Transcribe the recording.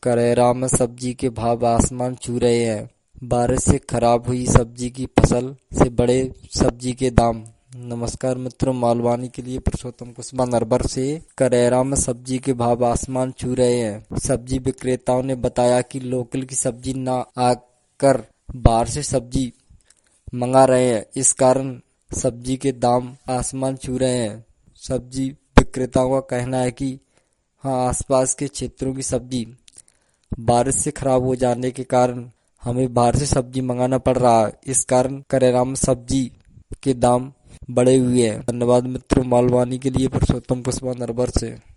करेरा में सब्जी के भाव आसमान छू रहे हैं। बारिश से खराब हुई सब्जी की फसल से बढ़े सब्जी के दाम। नमस्कार मित्रों, मालवानी के लिए पुरुषोत्तम कुशवाहा नरबर से। करेरा में सब्जी के भाव आसमान छू रहे हैं। सब्जी विक्रेताओं ने बताया कि लोकल की सब्जी न आकर बाहर से सब्जी मंगा रहे हैं, इस कारण सब्जी के दाम आसमान छू रहे हैं। सब्जी विक्रेताओं का कहना है कि आसपास के क्षेत्रों की सब्जी बारिश से खराब हो जाने के कारण हमें बाहर से सब्जी मंगाना पड़ रहा है, इस कारण करेरा में सब्जी के दाम बढ़े हुए हैं। धन्यवाद मित्रों, मालवानी के लिए पुरुषोत्तम कुशवाहा नरबर से।